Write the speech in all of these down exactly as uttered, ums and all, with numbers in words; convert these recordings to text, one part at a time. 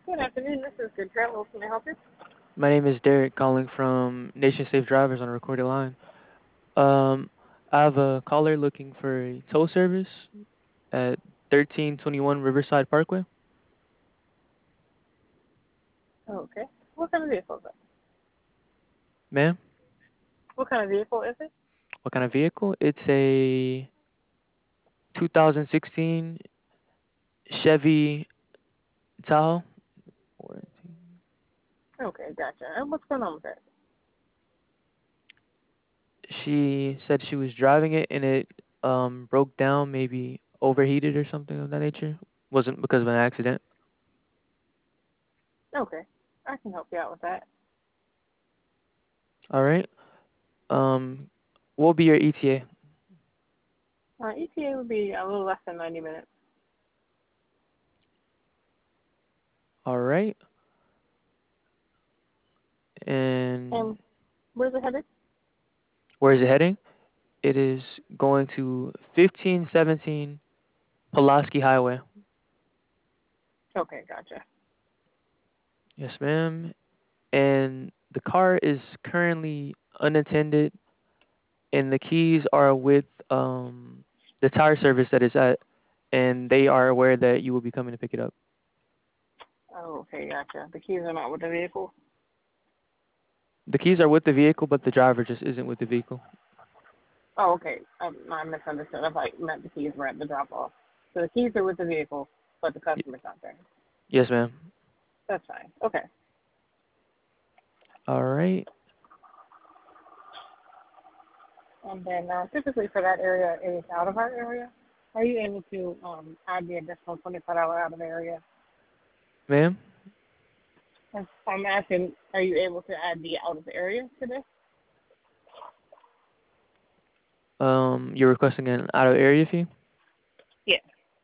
Good afternoon. This is Good Travel. Can I help you? My name is Derek, calling from Nation Safe Drivers on a recorded line. Um, I have a caller looking for a tow service at thirteen twenty-one Riverside Parkway. Okay. What kind of vehicle is it? Ma'am, What kind of vehicle is it? what kind of vehicle? It's a two thousand sixteen Chevy Tahoe. Okay, gotcha. And what's going on with that? She said she was driving it and it um broke down, maybe overheated or something of that nature. Wasn't because of an accident. Okay. I can help you out with that. All right. Um, what will be your E T A? Uh, E T A would be a little less than ninety minutes. All right. And And where's it headed? where is it heading? It is going to fifteen seventeen Pulaski Highway. Okay, gotcha. Yes, ma'am. And the car is currently unattended, and the keys are with um the tire service that is at, and they are aware that you will be coming to pick it up. Oh, okay, gotcha. The keys are not with the vehicle? The keys are with the vehicle, but the driver just isn't with the vehicle. Oh, okay. Um, I misunderstood. I thought you meant the keys were at the drop off. So the keys are with the vehicle, but the Y- customer's not there. yes, ma'am. That's fine. Okay. All right. And then uh, typically for that area, it is out of our area. Are you able to um, add the additional twenty-five dollars out of the area? Ma'am, And I'm asking, are you able to add the out of the area to this? um, you're requesting an out of area fee? Yeah.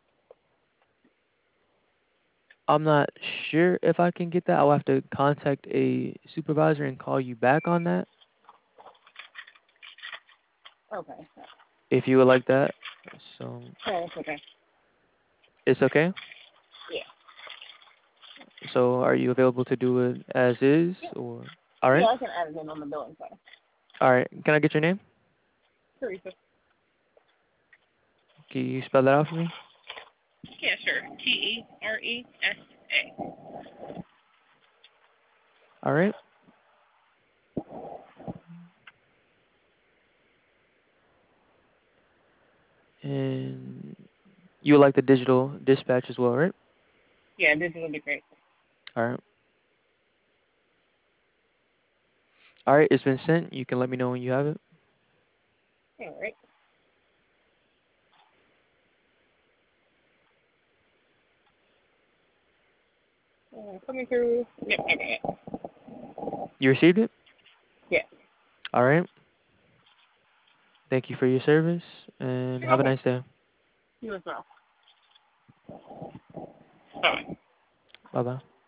I'm not sure if I can get that. I'll have to contact a supervisor and call you back on that Okay. if you would like that. So Oh, it's okay. it's okay. Yeah. So are you available to do it as is Yeah. or all Yeah, right? I can add it in on the billing side. All right. Can I get your name? Teresa. Can you spell that out for me? Yeah, sure. T E R E S A. All right. And you would like the digital dispatch as well, right? Yeah, this is gonna be great. All right. All right. It's been sent. You can let me know when you have it. All right. Uh, coming through. Yep, I got it. You received it? Yeah. All right. Thank you for your service and You're have a welcome. nice day. You as well. Bye. Bye bye.